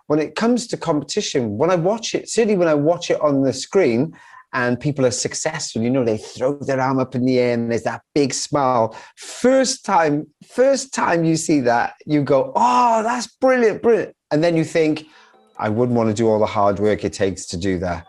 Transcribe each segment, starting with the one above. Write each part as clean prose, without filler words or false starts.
when it comes to competition, when I watch it, certainly when I watch it on the screen and people are successful, they throw their arm up in the air and there's that big smile. First time you see that, you go, oh, that's brilliant, brilliant. And then you think, I wouldn't want to do all the hard work it takes to do that.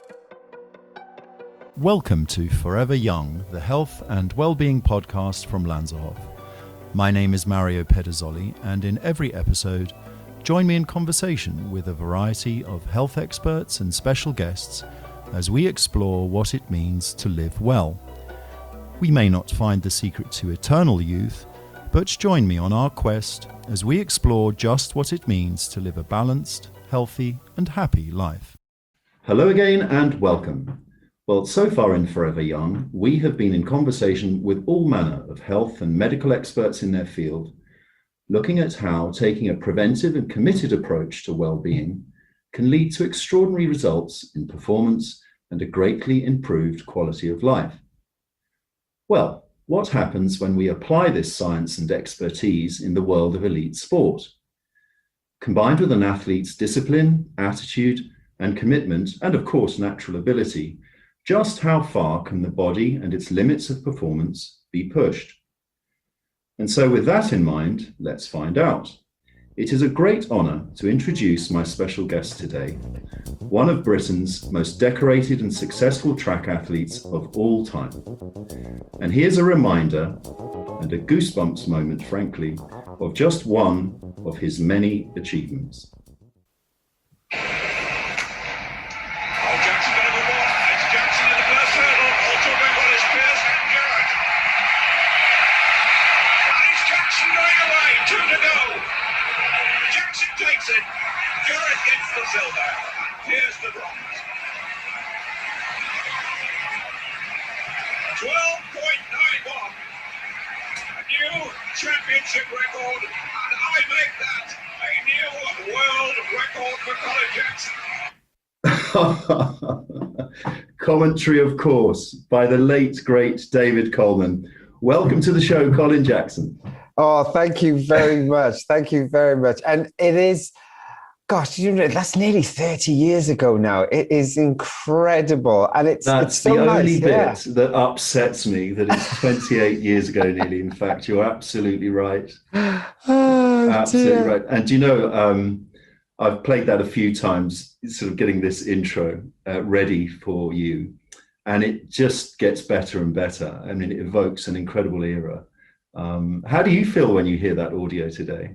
Welcome to Forever Young, the health and well-being podcast from Lanzerhof. My name is Mario Pederzoli, and in every episode, join me in conversation with a variety of health experts and special guests as we explore what it means to live well. We may not find the secret to eternal youth, but join me on our quest as we explore just what it means to live a balanced, healthy, and happy life. Hello again and welcome. Well, so far in Forever Young, we have been in conversation with all manner of health and medical experts in their field, looking at how taking a preventive and committed approach to well-being can lead to extraordinary results in performance and a greatly improved quality of life. Well, what happens when we apply this science and expertise in the world of elite sport? Combined with an athlete's discipline, attitude, and commitment, and of course natural ability, just how far can the body and its limits of performance be pushed? And so with that in mind, let's find out. It is a great honour to introduce my special guest today, one of Britain's most decorated and successful track athletes of all time. And here's a reminder, and a goosebumps moment, frankly, of just one of his many achievements. Here's the bronze. 12.91. A new championship record, and I make that a new world record for Colin Jackson. Commentary, of course, by the late, great David Coleman. Welcome to the show, Colin Jackson. Oh, thank you very much. Thank you very much. And it is... Gosh, that's nearly 30 years ago now. It is incredible. And it's so nice. That's the only bit that upsets me, that it's 28 years ago nearly. In fact, you're absolutely right. Absolutely right. And I've played that a few times, sort of getting this intro ready for you. And it just gets better and better. I mean, it evokes an incredible era. How do you feel when you hear that audio today?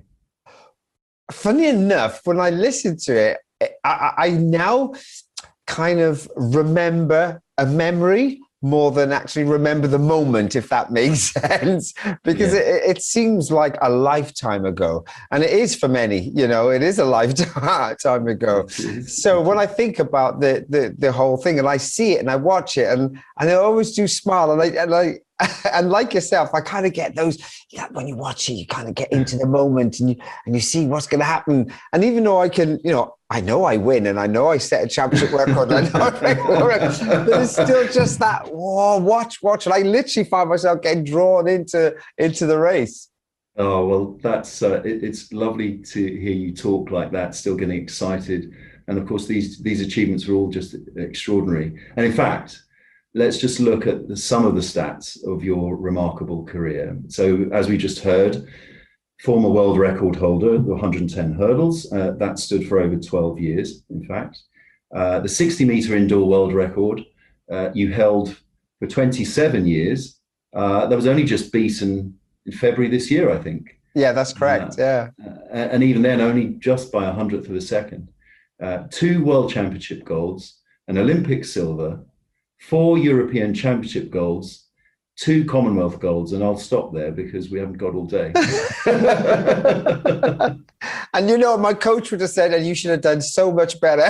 Funny enough, when I listen to it, I now kind of remember a memory more than actually remember the moment, if that makes sense, because it seems like a lifetime ago. And it is for many, it is a lifetime ago. So when I think about the whole thing and I see it and I watch it and I always do smile and like yourself, I kind of get those, when you watch it, you kind of get into the moment and you see what's going to happen. And even though I can, I know I win and I know I set a championship record, I know but it's still just that, watch. And I literally find myself getting drawn into the race. Oh, well, that's it's lovely to hear you talk like that, still getting excited. And of course, these achievements are all just extraordinary. And in fact, let's just look at some of the stats of your remarkable career. So as we just heard, former world record holder, the 110 hurdles, that stood for over 12 years, in fact. The 60-meter indoor world record, you held for 27 years. That was only just beaten in February this year, I think. Yeah, that's correct, and even then, only just by 100th of a second. 2 world championship golds, an Olympic silver, 4 European Championship golds, 2 Commonwealth golds, and I'll stop there because we haven't got all day. And my coach would have said, and you should have done so much better.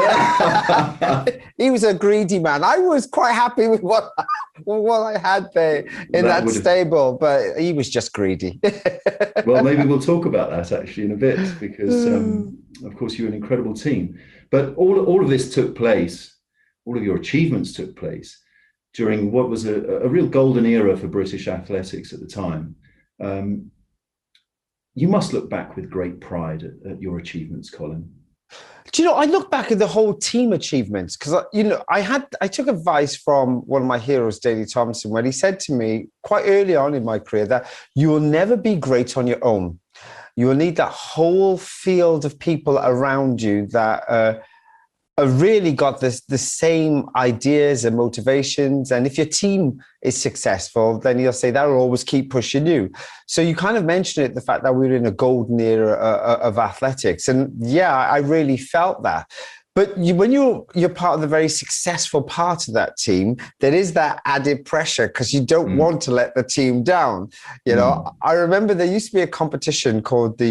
He was a greedy man. I was quite happy with what I had there in that stable, but he was just greedy. Well, maybe we'll talk about that actually in a bit because, of course, you're an incredible team. But all of this took place. All of your achievements took place during what was a real golden era for British athletics at the time. You must look back with great pride at your achievements, Colin. Do you know, I look back at the whole team achievements because, I took advice from one of my heroes, Daley Thompson, when he said to me quite early on in my career that you will never be great on your own. You will need that whole field of people around you that really got the same ideas and motivations. And if your team is successful, then you'll say that will always keep pushing you. So you kind of mentioned it, the fact that we were in a golden era of athletics. And yeah, I really felt that. But when you're part of the very successful part of that team, there is that added pressure because you don't want to let the team down. I remember there used to be a competition called the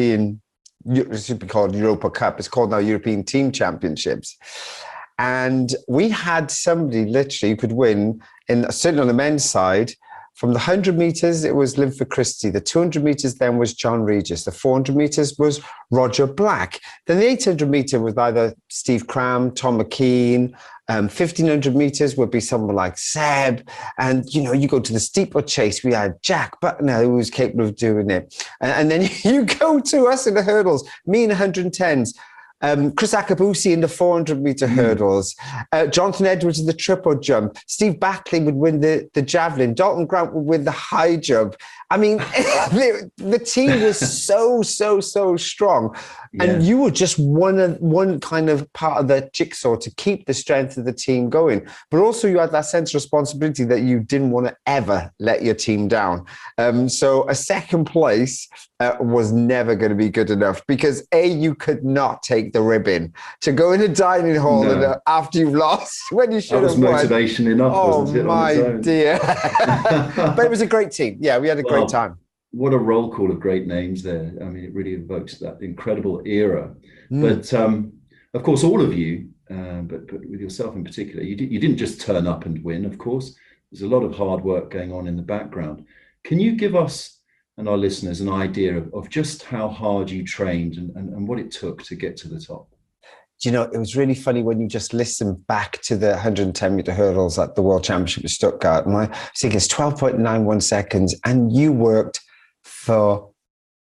it should be called Europa Cup. It's called now European Team Championships. And we had somebody literally who could win, certainly on the men's side, from the 100 meters, it was Linford Christie. The 200 meters then was John Regis. The 400 meters was Roger Black. Then the 800 meter was either Steve Cram, Tom McKean. 1500 meters would be someone like Seb. And, you go to the steeplechase, we had Jack Buckner, who was capable of doing it. And then you go to us in the hurdles, me in the 110s. Chris Akabusi in the 400-meter hurdles, Jonathan Edwards in the triple jump, Steve Backley would win the javelin, Dalton Grant would win the high jump. I mean, the team was so strong. Yeah. And you were just one kind of part of the jigsaw to keep the strength of the team going. But also you had that sense of responsibility that you didn't want to ever let your team down. So a second place was never going to be good enough because you could not take the ribbon to go in a dining hall after you've lost when you should have won. That was motivation enough, wasn't it? Oh, my dear. But it was a great team. Yeah, we had a great time. What a roll call of great names there. I mean, it really evokes that incredible era. But of course, all of you, but with yourself in particular, you didn't just turn up and win, of course. There's a lot of hard work going on in the background. Can you give us and our listeners an idea of just how hard you trained and what it took to get to the top? It was really funny when you just listen back to the 110-meter hurdles at the World Championship in Stuttgart. And I was thinking it's 12.91 seconds, and you worked forever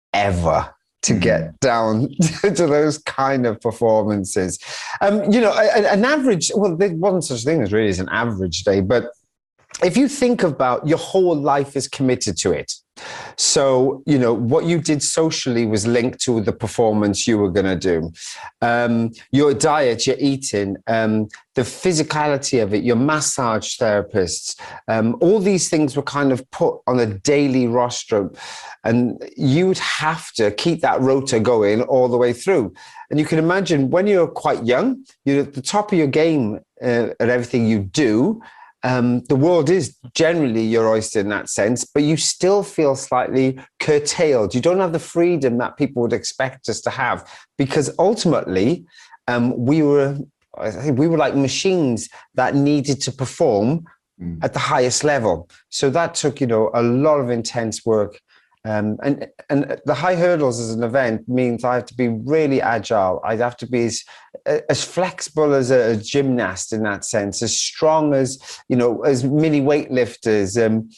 to get down to those kind of performances. An average, well, there wasn't such a thing as really as an average day, but if you think about your whole life is committed to it. So, what you did socially was linked to the performance you were going to do. Your diet, your eating, the physicality of it, your massage therapists, all these things were kind of put on a daily roster. And you'd have to keep that rota going all the way through. And you can imagine when you're quite young, you're at the top of your game at everything you do. The world is generally your oyster in that sense, but you still feel slightly curtailed. You don't have the freedom that people would expect us to have because ultimately we were like machines that needed to perform at the highest level. So that took, a lot of intense work. And the high hurdles as an event means I have to be really agile. I'd have to be as flexible as a gymnast in that sense, as strong as, as mini weightlifters,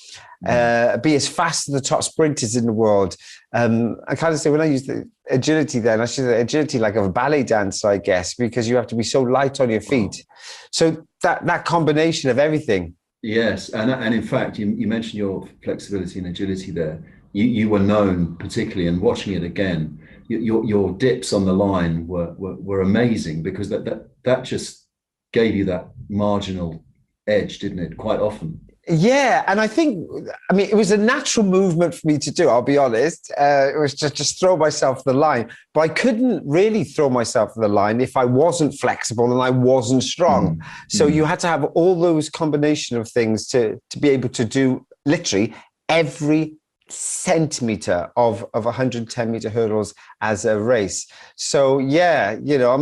be as fast as the top sprinters in the world. I kind of say when I use the agility then, I should say agility like a ballet dancer, I guess, because you have to be so light on your feet. So that combination of everything. Yes. And in fact, you mentioned your flexibility and agility there. You were known, particularly, and watching it again, your dips on the line were amazing because that just gave you that marginal edge, didn't it? Quite often. Yeah, and I mean, it was a natural movement for me to do, I'll be honest. It was just throw myself the line. But I couldn't really throw myself the line if I wasn't flexible and I wasn't strong. So you had to have all those combination of things to be able to do literally every centimeter of 110-meter hurdles as a race. So yeah,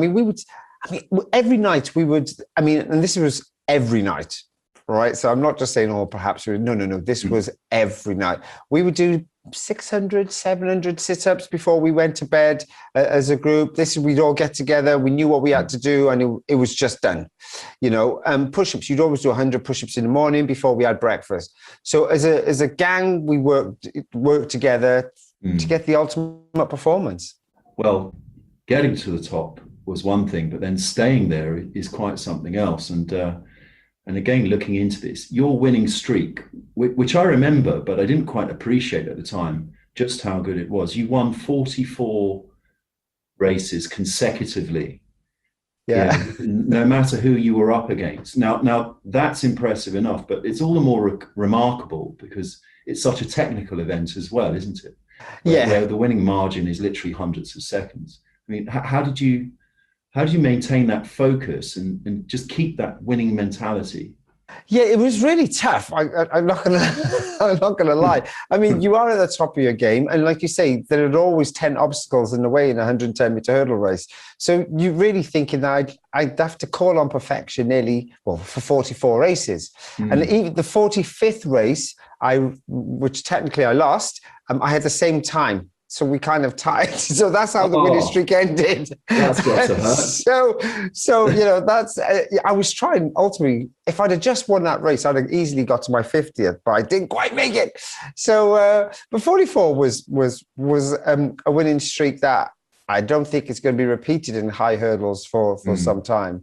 every night and this was every night, right? So I'm not just saying, perhaps this was every night. We would do 600, 700 sit-ups before we went to bed as a group. We'd all get together. We knew what we had to do, and it was just done. Push-ups. You'd always do 100 push-ups in the morning before we had breakfast. So as a gang, we worked together to get the ultimate performance. Well, getting to the top was one thing, but then staying there is quite something else. And again, looking into this, your winning streak, which I remember, but I didn't quite appreciate at the time just how good it was. You won 44 races consecutively. Yeah. No matter who you were up against. Now that's impressive enough, but it's all the more remarkable because it's such a technical event as well, isn't it? Where the winning margin is literally hundreds of seconds. I mean, how did you maintain that focus and just keep that winning mentality? Yeah, it was really tough. I'm not gonna lie. I mean, you are at the top of your game, and like you say, there are always 10 obstacles in the way in a 110-meter hurdle race. So you're really thinking that I'd have to call on perfection for 44 races, and even the 45th race, which technically I lost, I had the same time. So we kind of tied. So that's how the winning streak ended. That's got to hurt. So that's. I was trying ultimately. If I'd have just won that race, I'd have easily got to my 50th, but I didn't quite make it. So, but 44 was a winning streak that I don't think it's going to be repeated in high hurdles for some time.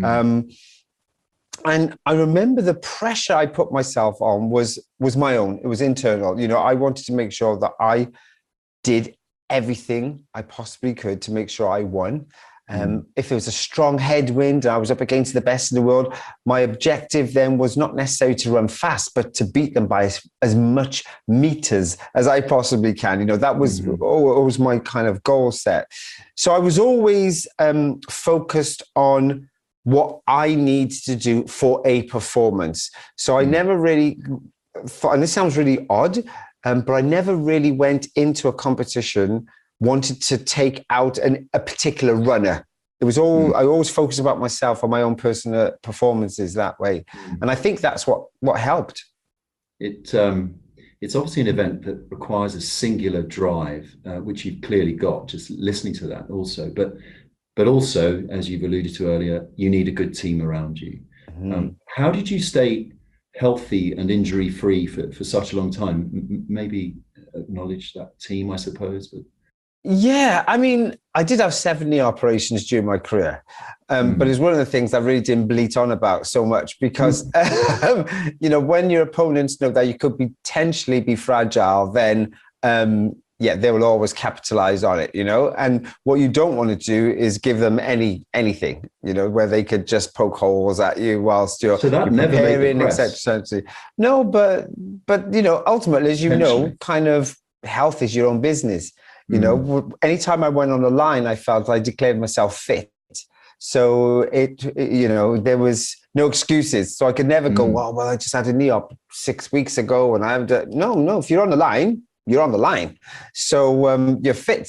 And I remember the pressure I put myself on was my own. It was internal. I wanted to make sure that I did everything I possibly could to make sure I won. If there was a strong headwind, I was up against the best in the world. My objective then was not necessarily to run fast, but to beat them by as much meters as I possibly can. That was always my kind of goal set. So I was always focused on what I need to do for a performance. So I never really thought, and this sounds really odd, but I never really went into a competition wanted to take out a particular runner. It was all, I always focused about myself and my own personal performances that way. And I think that's what helped. It's obviously an event that requires a singular drive, which you've clearly got, just listening to that also. But also, as you've alluded to earlier, you need a good team around you. How did you stay healthy and injury-free for such a long time? Maybe acknowledge that team, I suppose. But yeah, I mean, I did have 7 knee operations during my career, but it's one of the things I really didn't bleat on about so much because, when your opponents know that you could potentially be fragile, then they will always capitalize on it, and what you don't want to do is give them anything, where they could just poke holes at you whilst you're preparing, etc. No, but ultimately, as kind of health is your own business. Anytime I went on the line, I felt I declared myself fit. So there was no excuses. So I could never go, well, I just had a knee op 6 weeks ago and no, if you're on the line, you're on the line. So you're fit,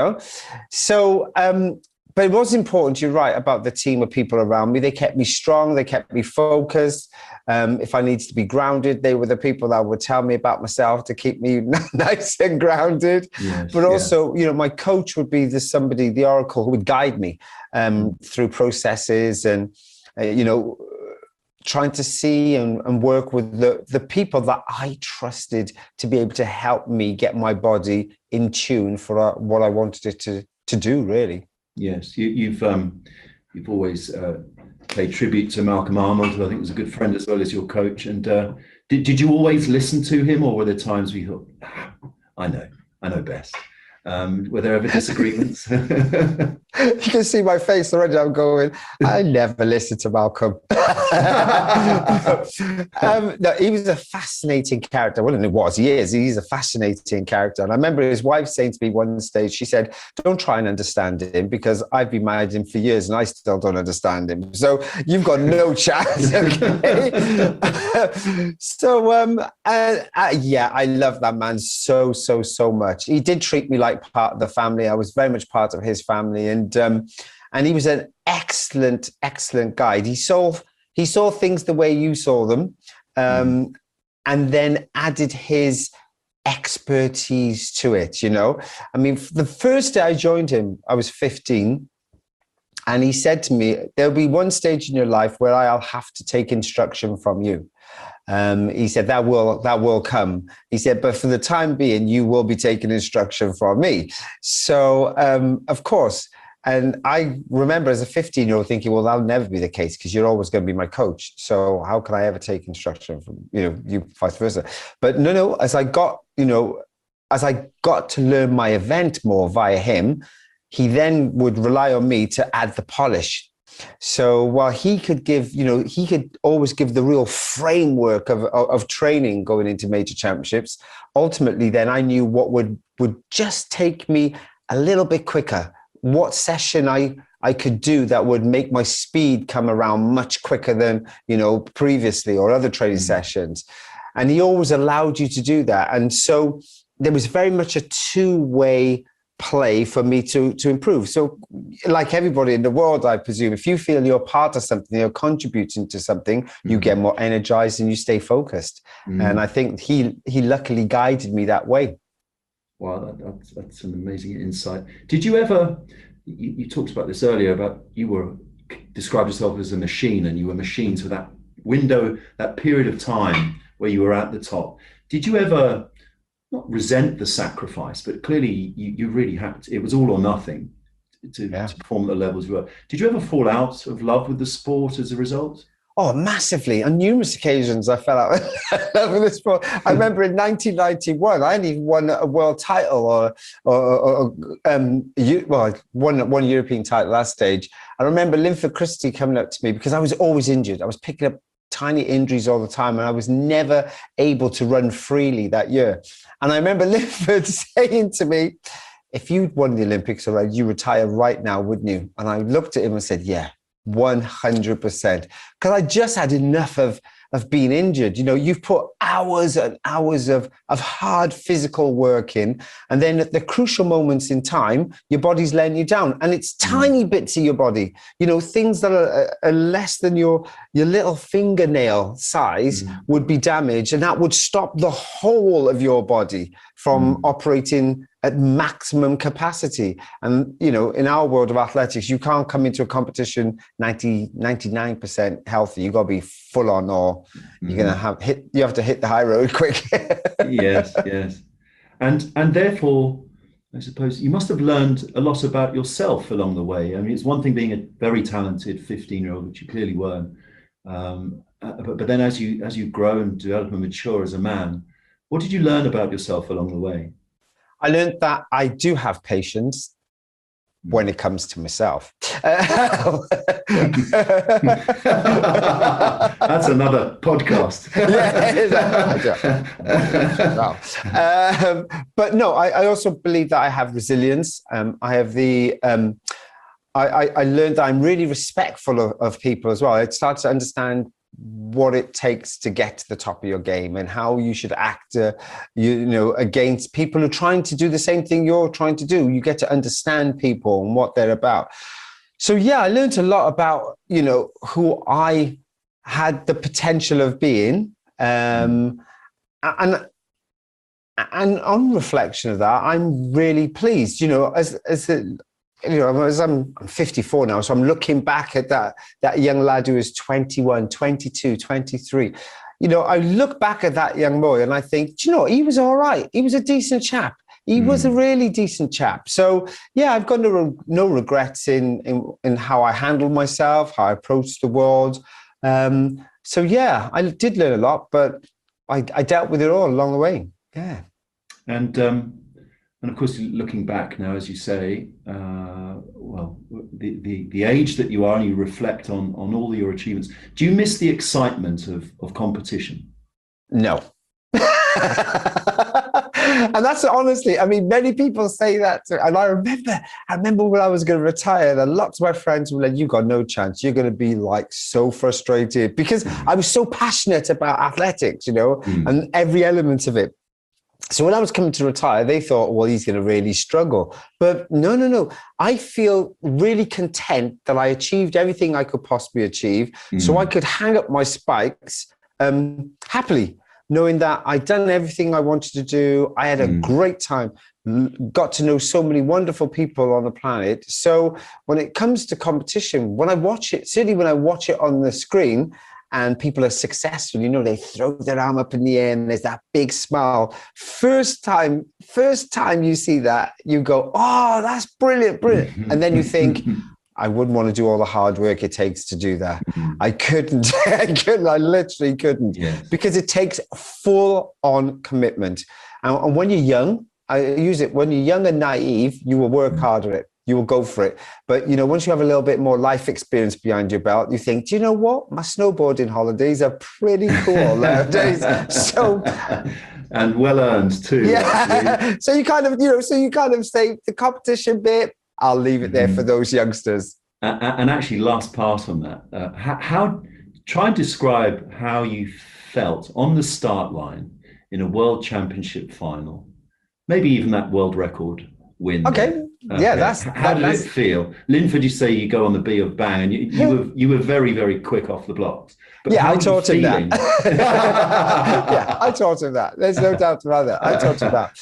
So, but it was important, you're right, about the team of people around me. They kept me strong. They kept me focused. If I needed to be grounded, they were the people that would tell me about myself to keep me nice and grounded. Yes, but also, my coach would be the oracle who would guide me through processes and, trying to see and work with the people that I trusted to be able to help me get my body in tune for what I wanted it to do, really. Yes, you've always paid tribute to Malcolm Arnold, who I think was a good friend as well as your coach. And did you always listen to him, or were there times where you thought, I know best? Were there ever disagreements? You can see my face already. I'm going, I never listened to Malcolm. No, he was a fascinating character. Well, it was. He is. He's a fascinating character. And I remember his wife saying to me one stage, she said, don't try and understand him because I've been married him for years and I still don't understand him. So you've got no chance. Okay? So, I love that man so much. He did treat me like part of the family. I was very much part of his family. And he was an excellent guide. He saw things the way you saw them, and then added his expertise to it. I mean, the first day I joined him, I was 15, and he said to me, "There'll be one stage in your life where I'll have to take instruction from you." He said, that will come. He said, but for the time being, you will be taking instruction from me. So, of course, And I remember as a 15-year-old thinking, well, that'll never be the case because you're always going to be my coach. So how can I ever take instruction from, you vice versa? But no, as I got to learn my event more via him, he then would rely on me to add the polish. So while he could give, he could always give the real framework of training going into major championships. Ultimately, then I knew what would just take me a little bit quicker, what session I could do that would make my speed come around much quicker than, previously or other training sessions. And he always allowed you to do that. And so there was very much a two-way play for me to improve. So like everybody in the world, I presume, if you feel you're part of something, you're contributing to something, you get more energized and you stay focused. And I think he luckily guided me that way. Wow, that's an amazing insight. Did you ever, you talked about this earlier, about described yourself as a machine, and you were machined for that window, that period of time where you were at the top. Did you ever not resent the sacrifice, but clearly you really had to, it was all or nothing to perform at the levels you were. Did you ever fall out of love with the sport as a result? Oh, massively. On numerous occasions, I fell out with the sport. I remember in 1991, I hadn't even won a world title one European title at that stage. I remember Linford Christie coming up to me because I was always injured. I was picking up tiny injuries all the time, and I was never able to run freely that year. And I remember Linford saying to me, if you'd won the Olympics, you retire right now, wouldn't you? And I looked at him and said, yeah, 100%. Because I just had enough of being injured. You've put hours and hours of hard physical work in, and then at the crucial moments in time, your body's letting you down. And it's tiny bits of your body, things that are less than your little fingernail size would be damaged, and that would stop the whole of your body from operating at maximum capacity. And, in our world of athletics, you can't come into a competition 99% healthy. You got to be full on, or you're going to you have to hit the high road quick. Yes. And therefore, I suppose you must have learned a lot about yourself along the way. I mean, it's one thing being a very talented 15-year-old, which you clearly weren't. But then as you grow and develop and mature as a man, what did you learn about yourself along the way? I learned that I do have patience when it comes to myself. That's another podcast. But no, I also believe that I have resilience. I have I learned that I'm really respectful of people as well. I started to understand what it takes to get to the top of your game and how you should act, against people who are trying to do the same thing you're trying to do. You get to understand people and what they're about. So yeah, I learned a lot about, who I had the potential of being. And on reflection of that, I'm really pleased, as I'm 54 now, so I'm looking back at that young lad who was 21, 22, 23. I look back at that young boy and I think, he was all right. He was a decent chap. He was a really decent chap. So yeah, I've got no regrets in how I handled myself, how I approached the world. So yeah, I did learn a lot, but I dealt with it all along the way. Yeah. And of course, looking back now, as you say, the age that you are, and you reflect on all your achievements. Do you miss the excitement of competition? No. And that's honestly, many people say that. And I remember when I was going to retire, and lots of my friends were like, you got no chance. You're going to be like so frustrated, because I was so passionate about athletics, and every element of it. So when I was coming to retire, they thought, well, he's going to really struggle. But no. I feel really content that I achieved everything I could possibly achieve. So I could hang up my spikes happily, knowing that I'd done everything I wanted to do. I had a great time, got to know so many wonderful people on the planet. So when it comes to competition, when I watch it, certainly when I watch it on the screen, and people are successful, they throw their arm up in the air and there's that big smile. First time you see that, you go, oh, that's brilliant. And then you think, I wouldn't want to do all the hard work it takes to do that. I couldn't. I literally couldn't. Yes. Because it takes full on commitment. And when you're young, when you're young and naive, you will work hard at it. You will go for it. But, once you have a little bit more life experience behind your belt, you think, do you know what? My snowboarding holidays are pretty cool nowadays. So, and well earned too. Yeah. Actually. So you kind of say the competition bit, I'll leave it there for those youngsters. And actually, last part on that, try and describe how you felt on the start line in a world championship final, maybe even that world record win. Okay. Yeah, how did it feel? Linford, you say you go on the B of bang, and you were very, very quick off the blocks. But yeah, I taught him that. Yeah, I taught him that. There's no doubt about that. I taught him that.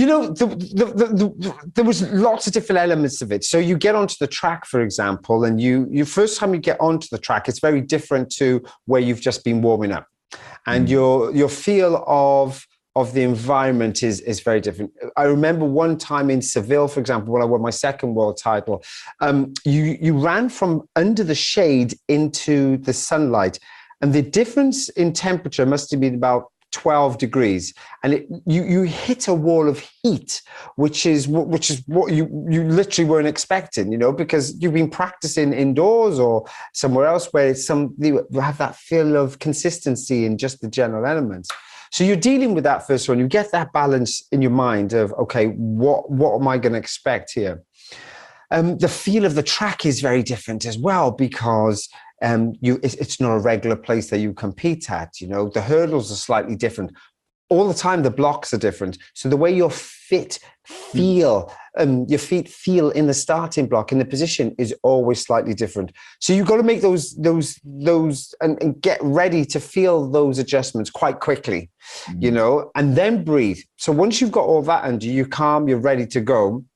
There was lots of different elements of it. So you get onto the track, for example, and you first time you get onto the track, it's very different to where you've just been warming up, and your feel of the environment is very different. I remember one time in Seville, for example, when I won my second world title, you ran from under the shade into the sunlight, and the difference in temperature must have been about 12 degrees, and you hit a wall of heat, which is what you literally weren't expecting, because you've been practicing indoors or somewhere else where you have that feel of consistency in just the general elements. So you're dealing with that first one. You get that balance in your mind of, okay, what am I going to expect here? The feel of the track is very different as well, because it's not a regular place that you compete at. The hurdles are slightly different. All the time, the blocks are different. So the way your feet feel in the starting block, in the position, is always slightly different. So you've got to make those and get ready to feel those adjustments quite quickly, and then breathe. So once you've got all that under you, you're calm, you're ready to go.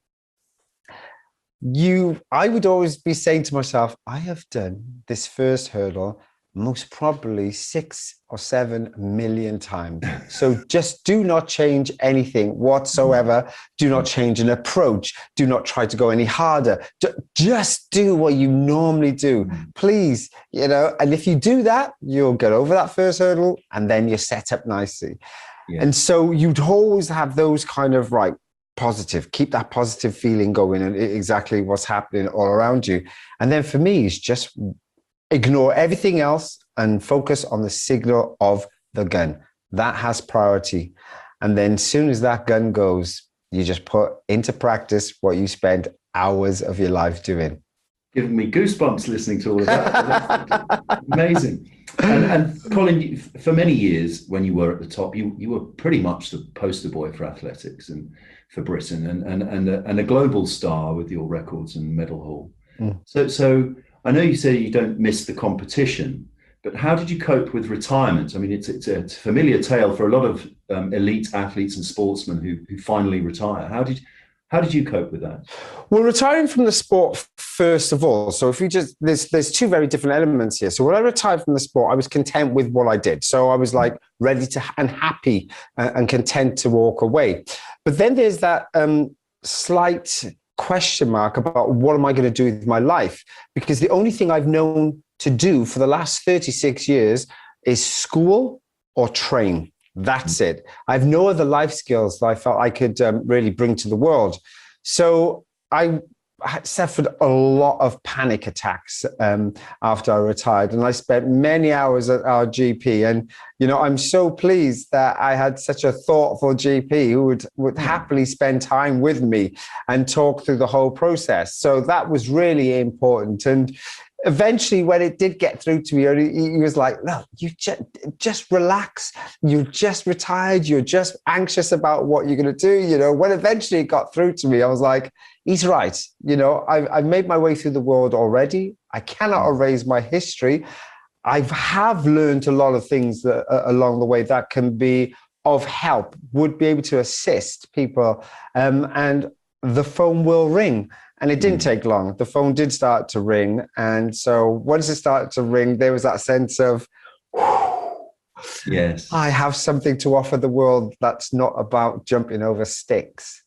I would always be saying to myself, I have done this first hurdle most probably 6 or 7 million times. So just do not change anything whatsoever. Do not change an approach. Do not try to go any harder. Just do what you normally do, please. And if you do that, you'll get over that first hurdle, and then you're set up nicely. Yeah. And so you'd always have those kind of positive, keep that positive feeling going, and exactly what's happening all around you. And then for me, it's just ignore everything else and focus on the signal of the gun. That has priority. And then as soon as that gun goes, you just put into practice what you spent hours of your life doing. Giving me goosebumps listening to all of that. Amazing. And Colin, for many years when you were at the top, you were pretty much the poster boy for athletics and for Britain, and a global star with your records and medal haul. So I know you say you don't miss the competition, but how did you cope with retirement? I mean, it's a familiar tale for a lot of elite athletes and sportsmen who finally retire. How did you cope with that? Well, retiring from the sport, first of all. So if you there's two very different elements here. So when I retired from the sport, I was content with what I did. So I was ready to and happy and content to walk away. But then there's that slight question mark about what am I going to do with my life? Because the only thing I've known to do for the last 36 years is school or train. That's it. I have no other life skills that I felt I could really bring to the world. So I suffered a lot of panic attacks after I retired, and I spent many hours at our GP. And I'm so pleased that I had such a thoughtful GP who would happily spend time with me and talk through the whole process. So that was really important. And eventually, when it did get through to me, he was like, "No, you just relax. You just retired. You're just anxious about what you're going to do." When eventually it got through to me, I was like, he's right. I've made my way through the world already. I cannot erase my history. I have learned a lot of things along the way that can be of help, would be able to assist people. And the phone will ring. And it didn't take long. The phone did start to ring. And so once it started to ring, there was that sense of, Yes. I have something to offer the world that's not about jumping over sticks.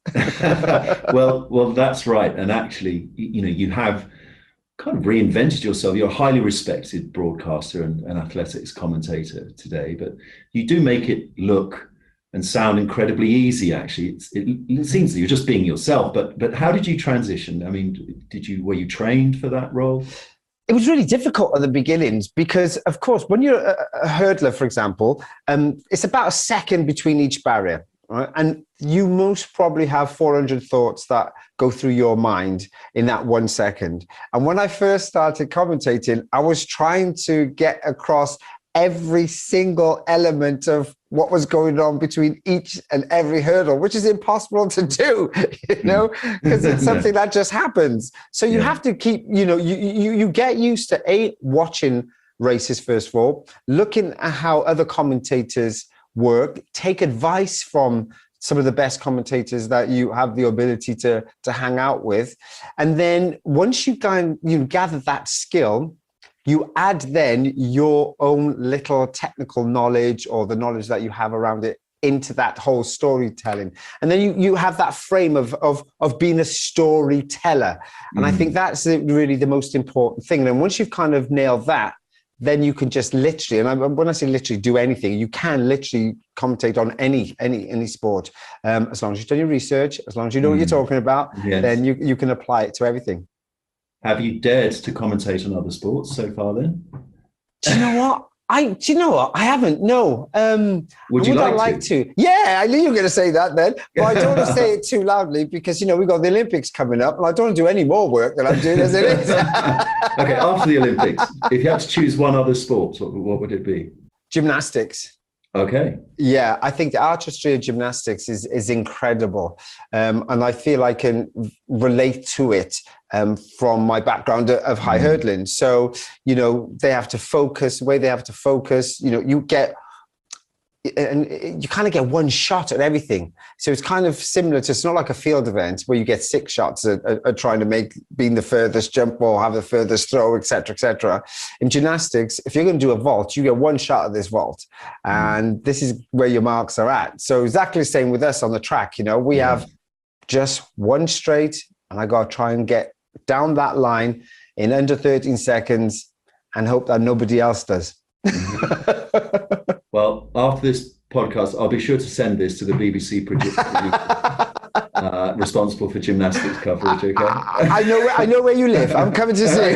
well, that's right. And actually, you have kind of reinvented yourself. You're a highly respected broadcaster and athletics commentator today, but you do make it look and sound incredibly easy. Actually, it seems that you're just being yourself. But how did you transition? I mean, were you trained for that role? It was really difficult at the beginnings because, of course, when you're a hurdler, for example, it's about a second between each barrier, right? And you most probably have 400 thoughts that go through your mind in that 1 second. And when I first started commentating, I was trying to get across every single element of what was going on between each and every hurdle, which is impossible to do, because it's something that just happens. So you have to keep, you get used to watching races, first of all, looking at how other commentators work, take advice from some of the best commentators that you have the ability to hang out with. And then once you gather that skill, you add then your own little technical knowledge or the knowledge that you have around it into that whole storytelling. And then you have that frame of being a storyteller. And I think that's really the most important thing. And once you've kind of nailed that, then you can just literally, and when I say literally do anything, you can literally commentate on any sport. As long as you've done your research, as long as you know what you're talking about, then you can apply it to everything. Have you dared to commentate on other sports so far then? Do you know what? I haven't. No. Would you like to? Yeah, I knew you were going to say that then. But I don't want to say it too loudly because, we've got the Olympics coming up and I don't want to do any more work than I'm doing as it is. Okay, after the Olympics, if you had to choose one other sport, what would it be? Gymnastics. Okay. Yeah, I think the artistry of gymnastics is incredible. And I feel I can relate to it from my background of high hurdling. So, they have to focus, the way they have to focus, you get, and you kind of get one shot at everything. So it's kind of similar to, it's not like a field event where you get 6 shots at trying to being the furthest jump or have the furthest throw, et cetera, et cetera. In gymnastics, if you're going to do a vault, you get one shot at this vault. And this is where your marks are at. So exactly the same with us on the track. We have just one straight and I got to try and get down that line in under 13 seconds and hope that nobody else does. Well, after this podcast, I'll be sure to send this to the BBC producer responsible for gymnastics coverage. Okay, I know where you live. I'm coming to see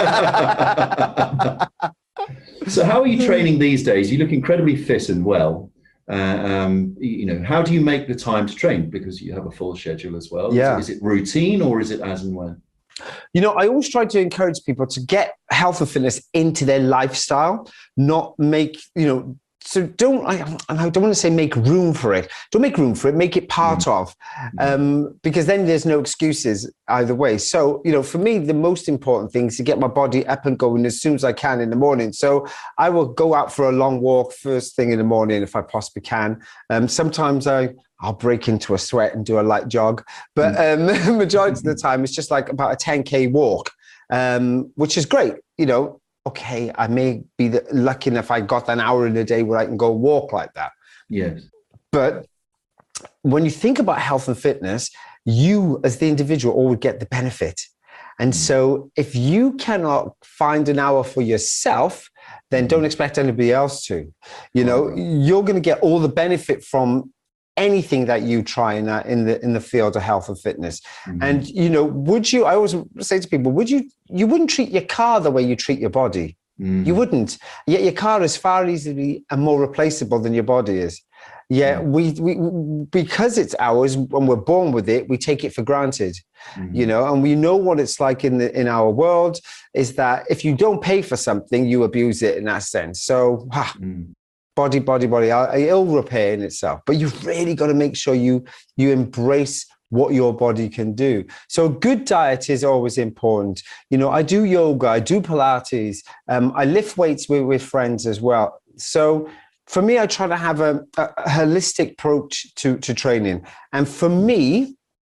you. So, how are you training these days? You look incredibly fit and well. How do you make the time to train? Because you have a full schedule as well. Yeah. Is it routine or is it as and when? I always try to encourage people to get health and fitness into their lifestyle, not make, so I don't want to say make room for it. Don't make room for it, make it part of, because then there's no excuses either way. So, for me, the most important thing is to get my body up and going as soon as I can in the morning. So I will go out for a long walk first thing in the morning if I possibly can. Sometimes I'll break into a sweat and do a light jog. But majority of the time, it's just like about a 10K walk, which is great, Okay, I may be lucky enough I got an hour in a day where I can go walk like that. Yes. But when you think about health and fitness, you as the individual always get the benefit. And so if you cannot find an hour for yourself, then don't expect anybody else to. You're going to get all the benefit from anything that you try in the field of health and fitness. And I always say to people, you wouldn't treat your car the way you treat your body. You wouldn't. Yet your car is far easily and more replaceable than your body is. We because it's ours when we're born with it, we take it for granted. And we know what it's like in our world is that if you don't pay for something, you abuse it in that sense. So body, it'll repair in itself. But you've really got to make sure you embrace what your body can do. So good diet is always important. I do yoga, I do Pilates, I lift weights with friends as well. So for me, I try to have a holistic approach to training. And for me,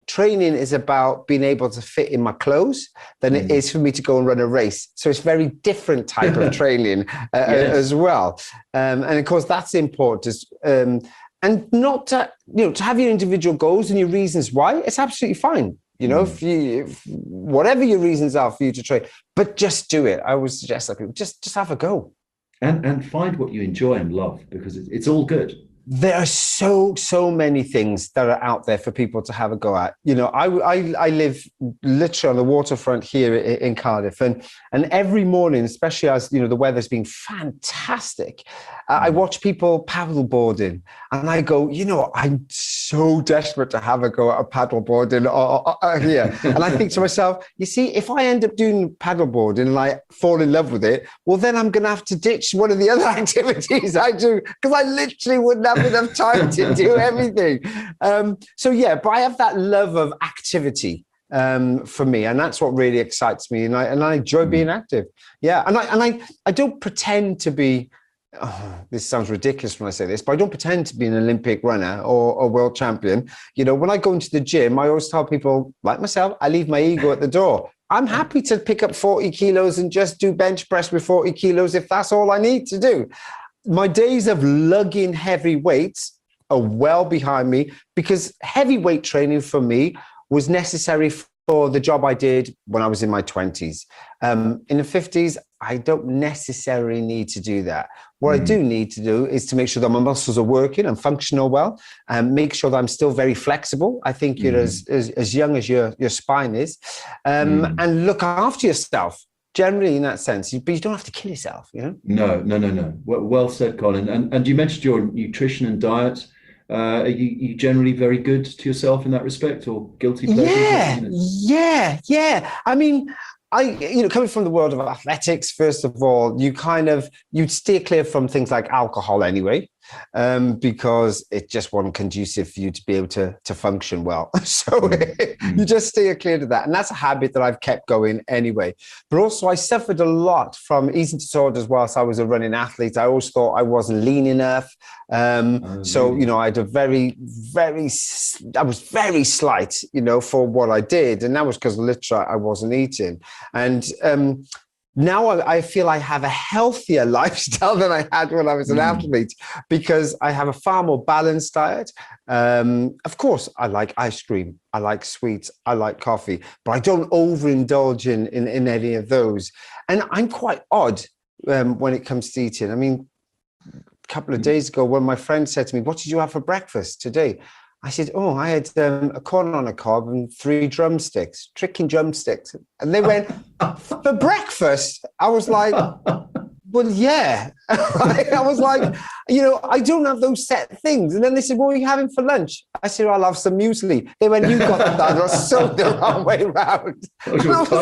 training is about being able to fit in my clothes than it is for me to go and run a race. So it's very different type of training as well. And of course, that's important. And not to, to have your individual goals and your reasons why, it's absolutely fine. If whatever your reasons are for you to train, but just do it. I always suggest that people just have a go. And find what you enjoy and love, because it's all good. There are so many things that are out there for people to have a go at. I live literally on the waterfront here in Cardiff, and every morning, especially as the weather's been fantastic, I watch people paddle boarding, and I go, I'm so desperate to have a go at a paddle boarding here. And I think to myself, you see, if I end up doing paddle boarding and I fall in love with it, well, then I'm going to have to ditch one of the other activities I do, because I literally wouldn't have enough time to do everything. But I have that love of activity for me, and that's what really excites me, and I enjoy being active. And I don't pretend to be, this sounds ridiculous when I say this, but I don't pretend to be an Olympic runner or a world champion. When I go into the gym, I always tell people, like myself, I leave my ego at the door. I'm happy to pick up 40 kilos and just do bench press with 40 kilos if that's all I need to do. My days of lugging heavy weights are well behind me, because heavyweight training for me was necessary for the job I did when I was in my 20s. In the 50s, I don't necessarily need to do that. What I do need to do is to make sure that my muscles are working and functional well, and make sure that I'm still very flexible. I think you're as young as your spine is, and look after yourself. Generally, in that sense, but you don't have to kill yourself, No. Well said, Colin. And you mentioned your nutrition and diet. Are you generally very good to yourself in that respect, or guilty pleasures? Yeah. I mean, coming from the world of athletics, first of all, you'd steer clear from things like alcohol anyway, because it just wasn't conducive for you to be able to function well. So you just steer clear to that. And that's a habit that I've kept going anyway. But also I suffered a lot from eating disorders whilst I was a running athlete. I always thought I wasn't lean enough. So, I had I was very slight, for what I did. And that was because literally I wasn't eating. And, now I feel I have a healthier lifestyle than I had when I was an athlete, because I have a far more balanced diet. Of course, I like ice cream, I like sweets, I like coffee, but I don't overindulge in any of those. And I'm quite odd when it comes to eating. I mean, a couple of days ago, when my friend said to me, "What did you have for breakfast today?" I said, I had a corn on a cob and 3 drumsticks, chicken drumsticks. And they went, "For breakfast?" I was like, well, yeah. I was like, I don't have those set things. And then they said, "What are you having for lunch?" I said, "I'll have some muesli." They went, "You got that." I was so the wrong way around. I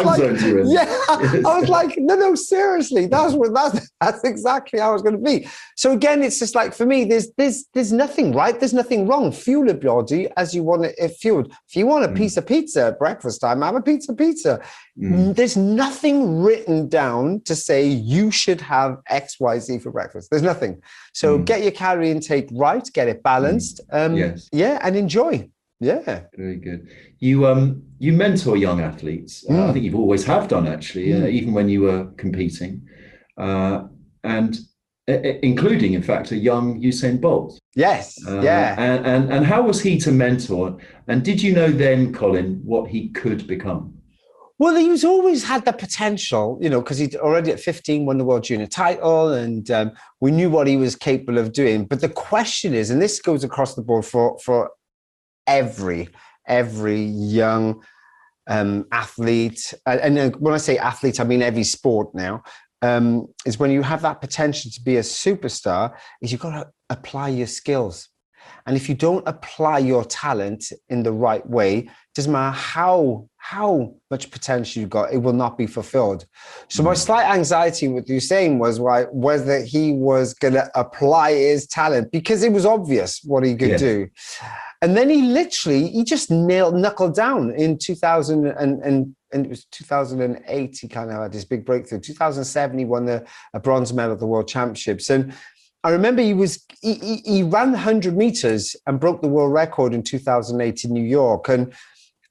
was like, no, seriously. That's exactly how it's going to be. So again, it's just like, for me, there's nothing right. There's nothing wrong. Fuel your body as you want it fueled. If you want a piece of pizza at breakfast time, have a pizza. There's nothing written down to say you should have X, Y, Z for breakfast. There's nothing. So get your calorie intake right, get it balanced. Yes. Yeah, and enjoy. Yeah. Very good. You mentor young athletes. I think you've always have done, actually, even when you were competing, and including, in fact, a young Usain Bolt. Yes. And how was he to mentor? And did you know then, Colin, what he could become? Well, he's always had the potential, because he'd already at 15 won the World Junior title, and we knew what he was capable of doing. But the question is, and this goes across the board for every young athlete, and when I say athlete, I mean every sport now, is when you have that potential to be a superstar, is you've got to apply your skills. And if you don't apply your talent in the right way, doesn't matter how much potential you've got, it will not be fulfilled. So my slight anxiety with Usain was whether he was going to apply his talent, because it was obvious what he could do. And then he just knuckled down in 2000 and it was 2008. He kind of had this big breakthrough. 2007, he won a bronze medal at the World Championships. And I remember he ran 100 meters and broke the world record in 2008 in New York. And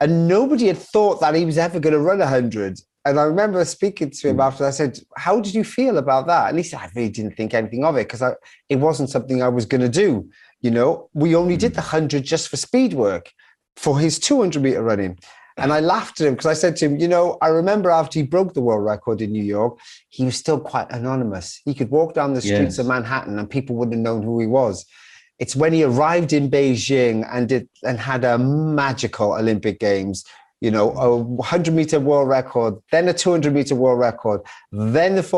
and nobody had thought that he was ever going to run 100. And I remember speaking to him after. I said, "How did you feel about that?" And he said, "I really didn't think anything of it because it wasn't something I was going to do. You know, we only did the 100 just for speed work for his 200-meter running." And I laughed at him because I said to him, "You know, I remember after he broke the world record in New York, he was still quite anonymous. He could walk down the streets of Manhattan and people wouldn't have known who he was. It's when he arrived in Beijing and had a magical Olympic Games, you know, a 100-meter world record, then a 200-meter world record, then the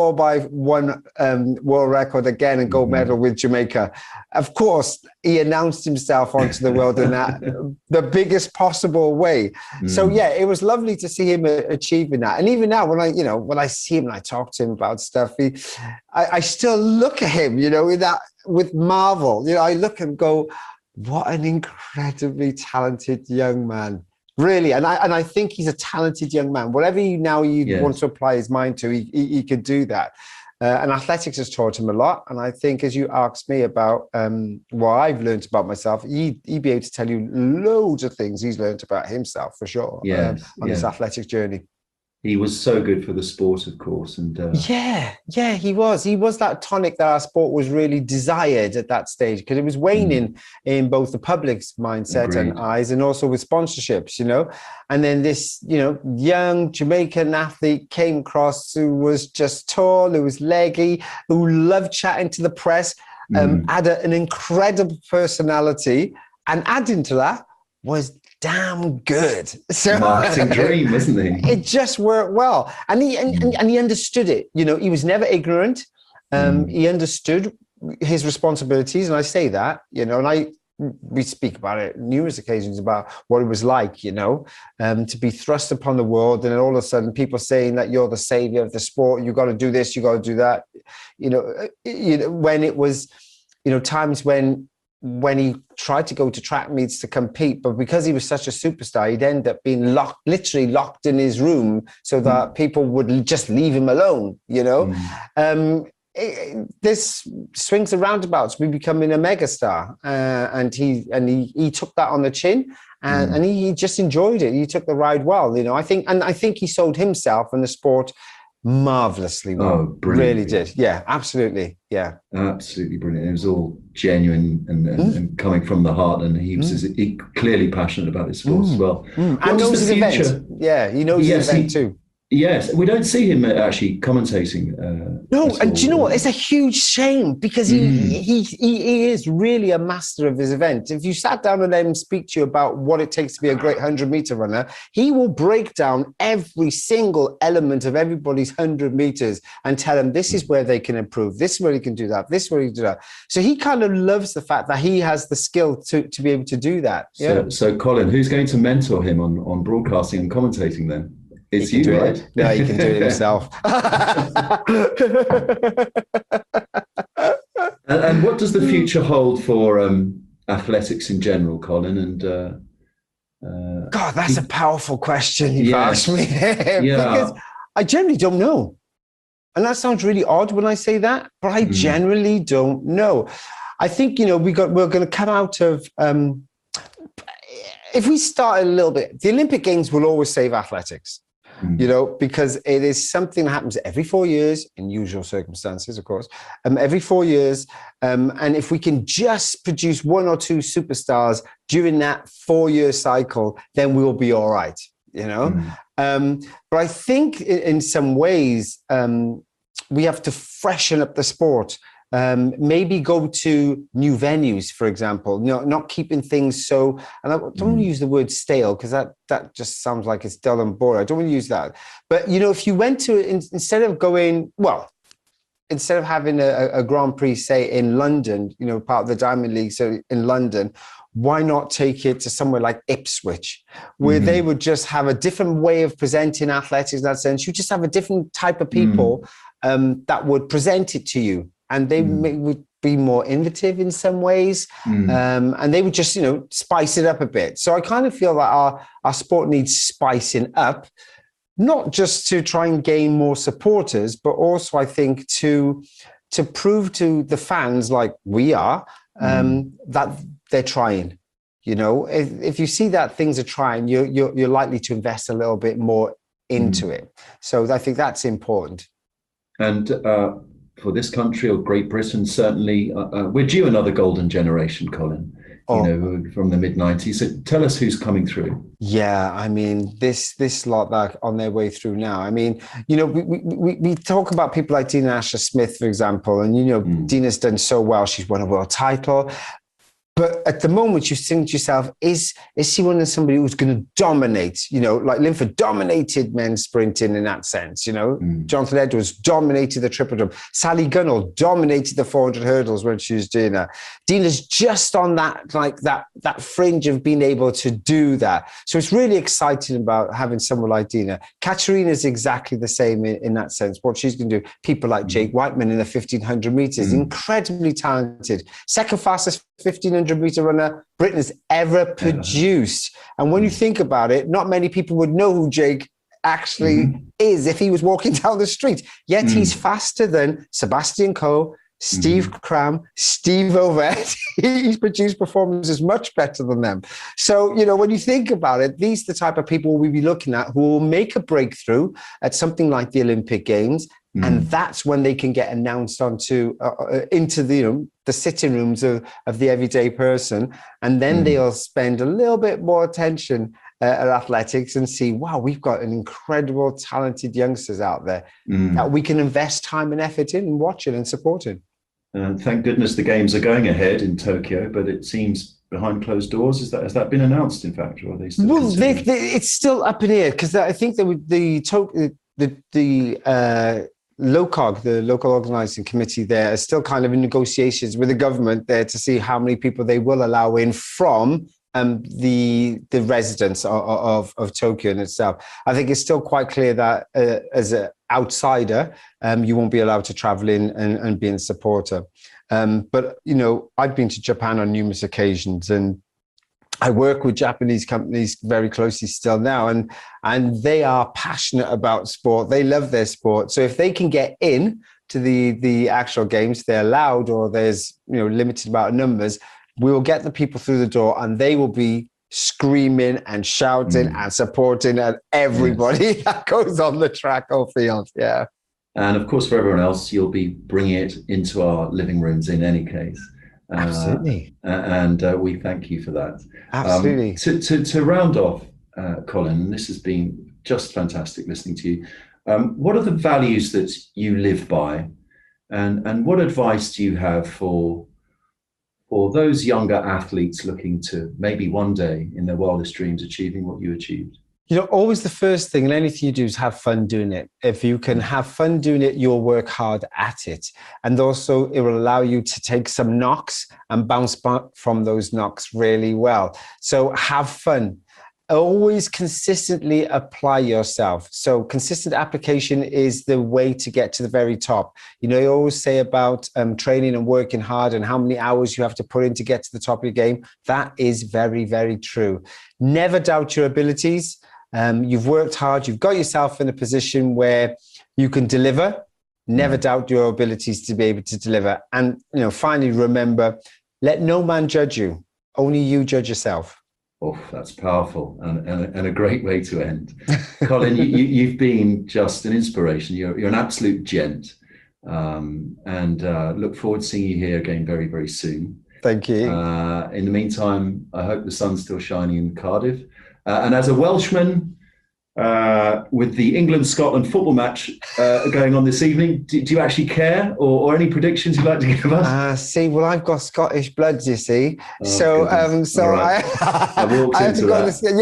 4x1 world record again and gold medal with Jamaica. Of course, he announced himself onto the world in that the biggest possible way. So yeah, it was lovely to see him achieving that. And even now, when I see him and I talk to him about stuff, I still look at him, you know, with marvel. You know, I look and go, what an incredibly talented young man. Really, and I think he's a talented young man. Whatever you want to apply his mind to, he could do that. And athletics has taught him a lot. And I think, as you asked me about what I've learned about myself, he'd be able to tell you loads of things he's learned about himself for sure on this athletic journey. He was so good for the sport, of course. And he was. He was that tonic that our sport was really desired at that stage, because it was waning in both the public's mindset and eyes, and also with sponsorships, you know. And then this, you know, young Jamaican athlete came across who was just tall, who was leggy, who loved chatting to the press, had an incredible personality, and adding to that was damn good. So marketing dream, isn't he? It just worked well, and he understood it. You know, he was never ignorant. He understood his responsibilities, and I say that, you know, and we speak about it numerous occasions about what it was like, you know, to be thrust upon the world, and then all of a sudden people saying that you're the savior of the sport. You got to do this, you got to do that. You know, when it was, you know, times when he tried to go to track meets to compete, but because he was such a superstar, he'd end up being literally locked in his room so that people would just leave him alone, you know. This swings and roundabouts, we becoming a megastar, and he took that on the chin, and he just enjoyed it. He took the ride well, you know. I think he sold himself and the sport marvelously well. Oh, brilliant. Really did. Yeah, absolutely. Yeah, absolutely brilliant. It was all genuine and coming from the heart, and he was clearly passionate about his sport as well. And knows his event. Yeah, he knows his event too. Yes, we don't see him actually commentating. No, and do you know what? It's a huge shame, because he is really a master of his event. If you sat down and let him speak to you about what it takes to be a great 100-meter runner, he will break down every single element of everybody's 100 meters and tell them this is where they can improve, this is where he can do that, this is where he can do that. So he kind of loves the fact that he has the skill to be able to do that. Yeah. So Colin, who's going to mentor him on broadcasting and commentating then? It's you, right? No, he can do it himself. And what does the future hold for athletics in general, Colin? And God, that's a powerful question you've asked me. Because I generally don't know. And that sounds really odd when I say that, but I generally don't know. I think, you know, we're going to come out of... if we start a little bit, the Olympic Games will always save athletics. You know, because it is something that happens every 4 years, in usual circumstances, of course, every 4 years. And if we can just produce one or two superstars during that 4-year cycle, then we'll be all right, you know. But I think in some ways, we have to freshen up the sport. Maybe go to new venues, for example, you know, not keeping things so, and I don't want to use the word stale, because that just sounds like it's dull and boring. I don't want to use that. But, you know, if you went to, instead of having a Grand Prix, say, in London, you know, part of the Diamond League, so in London, why not take it to somewhere like Ipswich, where they would just have a different way of presenting athletics in that sense? You just have a different type of people that would present it to you. And they would be more innovative in some ways. And they would just, you know, spice it up a bit. So I kind of feel that our sport needs spicing up, not just to try and gain more supporters, but also, I think, to prove to the fans, like we are, that they're trying. You know, if you see that things are trying, you're likely to invest a little bit more into it. So I think that's important. And for this country, or Great Britain, certainly, we're due another golden generation, Colin. You know, from the mid-90s. So tell us who's coming through. Yeah, I mean, this lot that are on their way through now. I mean, you know, we talk about people like Dina Asher-Smith, for example, and, you know, Dina's done so well. She's won a world title. But at the moment, you think to yourself, is she one of somebody who's going to dominate? You know, like Linford dominated men's sprinting in that sense. You know, Jonathan Edwards dominated the triple jump. Sally Gunnell dominated the 400 hurdles when she was doing that. Dina's just on that, like that fringe of being able to do that. So it's really exciting about having someone like Dina. Katerina's exactly the same in that sense. What she's going to do. People like Jake Whiteman in the 1500 meters, incredibly talented. Second fastest 1500 meter runner Britain has ever produced. And when you think about it, not many people would know who Jake actually is if he was walking down the street. Yet he's faster than Sebastian Coe, Steve Cram, Steve Ovett. He's produced performances much better than them. So, you know, when you think about it, these are the type of people we'll be looking at who will make a breakthrough at something like the Olympic Games. And that's when they can get announced onto into the, you know, the sitting rooms of the everyday person. And then they'll spend a little bit more attention at athletics and see, wow, we've got an incredible, talented youngsters out there that we can invest time and effort in and watching and supporting. Thank goodness the games are going ahead in Tokyo, but it seems behind closed doors. Has that been announced, in fact, or are they still? Well, it's still up in the air, because I think the LOCOG, the local organising committee there, is still kind of in negotiations with the government there to see how many people they will allow in from the residents of Tokyo in itself. I think it's still quite clear that as an outsider, you won't be allowed to travel in and be a supporter. But, you know, I've been to Japan on numerous occasions, and I work with Japanese companies very closely still now, and they are passionate about sport. They love their sport. So if they can get in to the actual games, they're allowed, or there's, you know, limited amount of numbers, we will get the people through the door, and they will be screaming and shouting and supporting everybody that goes on the track or field. Yeah. And of course, for everyone else, you'll be bringing it into our living rooms in any case. Absolutely. And we thank you for that. Absolutely. To round off, Colin, this has been just fantastic listening to you. What are the values that you live by, and what advice do you have for those younger athletes looking to maybe one day in their wildest dreams achieving what you achieved? You know, always the first thing in anything you do is have fun doing it. If you can have fun doing it, you'll work hard at it. And also it will allow you to take some knocks and bounce back from those knocks really well. So have fun. Always consistently apply yourself. So consistent application is the way to get to the very top. You know, you always say about training and working hard and how many hours you have to put in to get to the top of your game. That is very, very true. Never doubt your abilities. You've worked hard. You've got yourself in a position where you can deliver. Never doubt your abilities to be able to deliver. And, you know, finally, remember, let no man judge you. Only you judge yourself. Oh, that's powerful and a great way to end. Colin, you've been just an inspiration. You're an absolute gent, and look forward to seeing you here again very, very soon. Thank you. In the meantime, I hope the sun's still shining in Cardiff. And as a Welshman, with the England-Scotland football match going on this evening, do you actually care, or any predictions you'd like to give us? See, well, I've got Scottish blood, you see. So right. I have to go so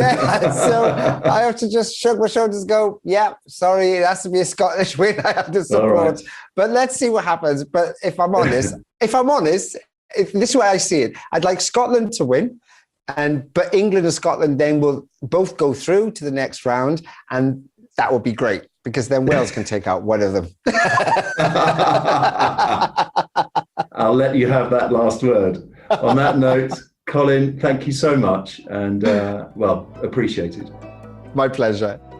I have to just shrug my shoulders and go, yeah, sorry, it has to be a Scottish win. I have to support. Right. But let's see what happens. But if I'm honest, this is the way I see it. I'd like Scotland to win. But England and Scotland then will both go through to the next round, and that will be great, because then Wales can take out one of them. I'll let you have that last word. On that note, Colin, thank you so much, and well, appreciated. My pleasure.